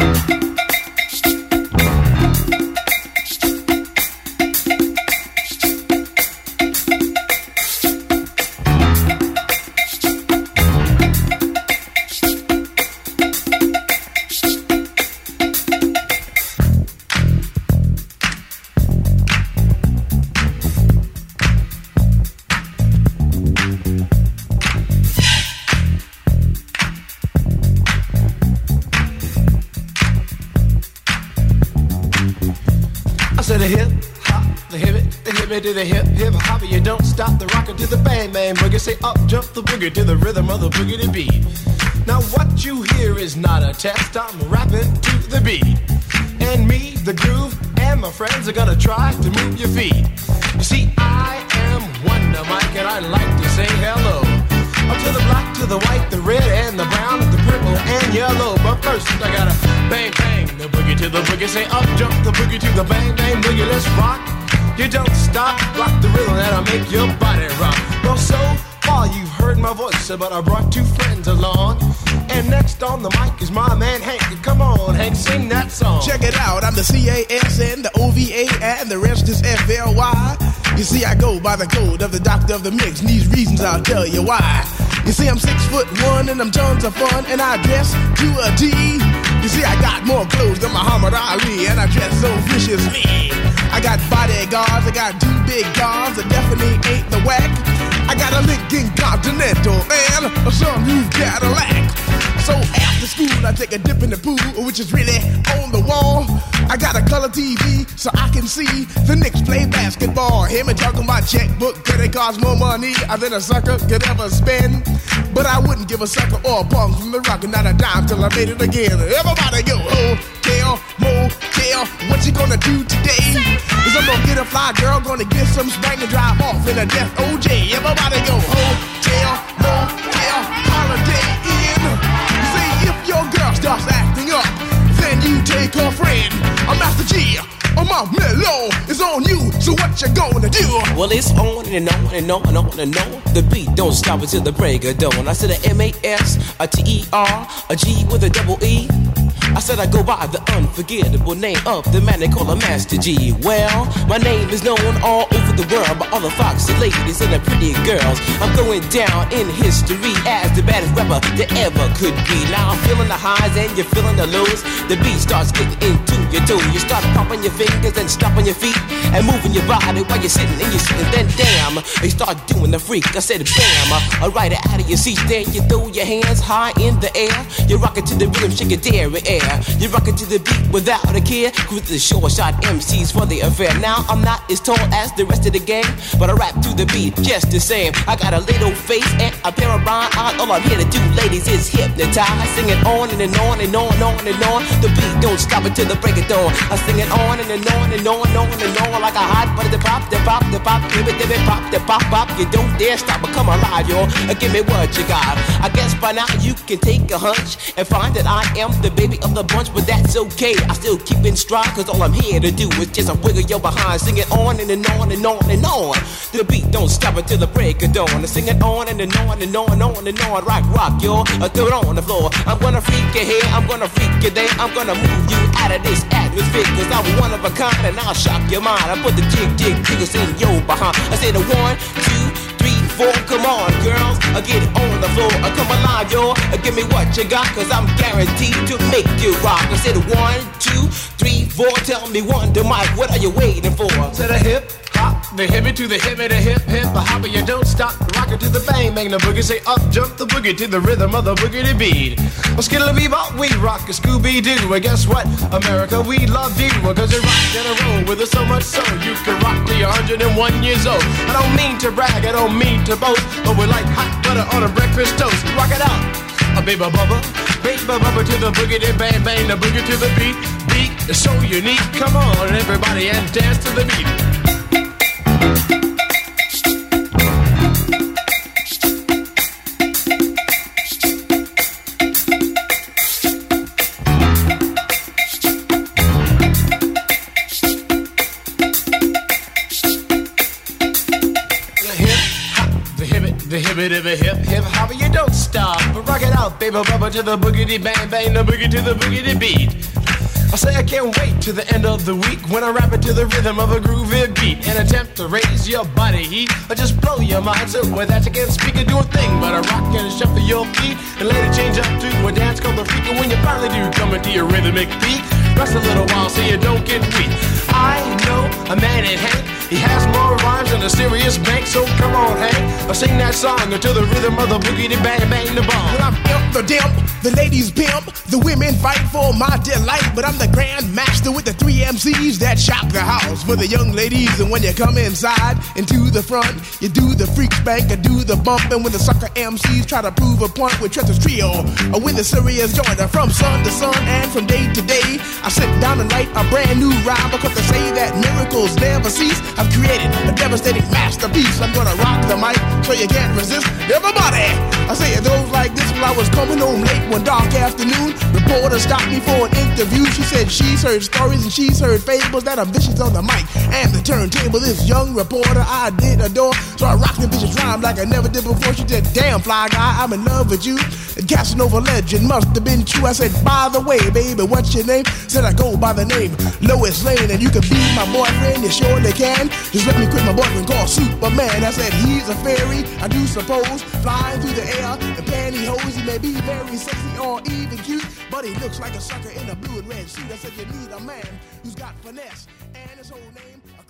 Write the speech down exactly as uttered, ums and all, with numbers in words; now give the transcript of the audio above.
To the hip hop, the hip it, the hip it to the hip hip hop. You don't stop the rocker to the bang bang boogie. Say up jump the boogie to the rhythm of the boogie to beat. Now what you hear is not a test. I'm rapping to the beat, and me, the groove, and my friends are gonna try to move your feet. You see, I am Wonder Mike, and I like to say hello up to the black, to the white, the red, and the brown, the purple, and yellow. But first, I gotta bang, bang, the boogie to the boogie. Say up, jump the boogie to the bang, bang, boogie. Let's rock. You don't stop, rock the rhythm that'll make your body rock. Well, so far you've heard my voice, but I brought two friends along. And next on the mic is my man Hank. Come on, Hank, sing that song. Check it out, I'm the C A S N, the O V A, and the rest is F L Y. You see, I go by the code of the doctor of the mix, and these reasons I'll tell you why. You see, I'm six foot one, and I'm tons of fun, and I dress to a T. You see, I got more clothes than Muhammad Ali, and I dress so viciously. I got bodyguards, I got two big guns that definitely ain't the whack. I got a Lincoln Continental and a some new Cadillac. So after school, I take a dip in the pool, which is really on the wall. I got a color T V so I can see the Knicks play basketball. Him and talking about checkbook, could it cost more money than a sucker could ever spend? But I wouldn't give a sucker or a punk from the rock, not a dime till I made it again. Everybody go, hotel, motel, what you gonna do today? Is I'm gonna get a fly girl, gonna get some spring and drive off in a death O J. Everybody go, hotel, motel, holiday in. You see, if your girl starts acting up, then you take her friend. I'm Master G. Oh, my mellow is on you, so what you gonna do? Well, it's on and on and on and on and on. The beat don't stop until the break of dawn. I said a M A S, a T E R, a G with a double E. I said I go by the unforgettable name of the man they call a Master G. Well, my name is known all over the world by all the foxy ladies and the pretty girls. I'm going down in history as the baddest rapper there ever could be. Now I'm feeling the highs and you're feeling the lows. The beat starts getting into your toe. You start popping your fingers and stomping your feet and moving your body while you're sitting and you're sitting. Then damn, they start doing the freak. I said bam, I ride it out of your seat. Then you throw your hands high in the air. You rock it to the rhythm, shake your dairy air. You rock it to the beat without a care. Cruise the short shot M Cs for the affair. Now I'm not as tall as the rest of the gang, but I rap to the beat just the same. I got a little face and a pair of rhyme eyes. All I'm here to do, ladies, is hypnotize. Sing it on and, and on and on and on and on. The beat don't stop until the break of dawn. I sing it on and, and on and on and on and on like a hot butter. The pop, the pop, the pop, give it, give it, pop, the pop, pop. You don't dare stop or come alive, yo. Give me what you got. I guess by now you can take a hunch and find that I am the baby of the bunch, but that's okay. I still keep in stride, cause all I'm here to do is just a wiggle your behind. Sing it on and, and on and on and on. The beat don't stop until the break of dawn. I sing it on and, and on and on and on and on. Rock, rock, yo. I throw it on the floor. I'm gonna freak you here, I'm gonna freak you there. I'm gonna move you out of this atmosphere, cause I'm one of a kind and I'll shock your mind. I put the jig, jig, jiggles in your behind. I say the one, two, three, four, come on, girls, I get it on the floor. I come alive, yo, I give me what you got, cause I'm guaranteed to make you rock. I said one, two, three, four, tell me Wonder Mike, what are you waiting for? To the hip hop, the hippie to the hippie, the hip hip, the hopper, you don't stop, rock it to the bang bang, the boogie, say up jump the boogie to the rhythm of the boogie to beat. Well, skittle bebop, we rock a Scooby Doo, and guess what? America, we love you, cause you rock in a row with us so much so you can rock till you're one hundred and one years old. I don't mean to brag, I don't mean to boast, but we're like hot butter on a breakfast toast. Rock it out, a baby bubba, baby bubba to the boogie, to bang bang, the boogie to the beat. Beat is so unique. Come on, everybody, and dance to the beat. The hippie to the hip hip hopper, you don't stop, but rock it out, baby bubba to the boogity bang bang, the boogie to the boogity beat. I say I can't wait to the end of the week when I rap it to the rhythm of a groovy beat and attempt to raise your body heat or just blow your mind so with that you can't speak or do a thing but a rock and shuffle your feet and let it change up to a dance called the freak. And when you finally do come into your rhythmic beat, rest a little while so you don't get weak. I know a man in Hank, he has more rhymes than a serious bank, so come on Hank, I'll sing that song to the rhythm of the boogie, the bang bang the bomb. Well, I'm imp the dimp, the ladies pimp, the women fight for my delight, but I'm the grand master with the three M Cs that shock the house for the young ladies. And when you come inside into the front, you do the freak spank or do the bump, and when the sucker M Cs try to prove a point with Trevor's trio or when the serious joiner from sun to sun and from day to day, I sit down and write a brand new rhyme because they say that miracles never cease. I've created a devastating masterpiece. I'm gonna rock the mic so you can't resist. Everybody, I say it goes like this. When I was coming home late one dark afternoon, reporter stopped me for an interview. She said she's heard stories and she's heard fables that are vicious on the mic and the turntable. This young reporter I did adore, so I rocked the vicious rhyme like I never did before. She said, damn fly guy, I'm in love with you. The Casanova legend must have been true. I said, by the way, baby, what's your name? Said I go by the name Lois Lane, and you can be my boyfriend, you surely can. Just let me quit my boyfriend called Superman. I said, he's a fairy, I do suppose, flying through the air in pantyhose. He may be very sexy or even cute, but he looks like a sucker in a blue and red suit. I said, you need a man who's got finesse, and his whole name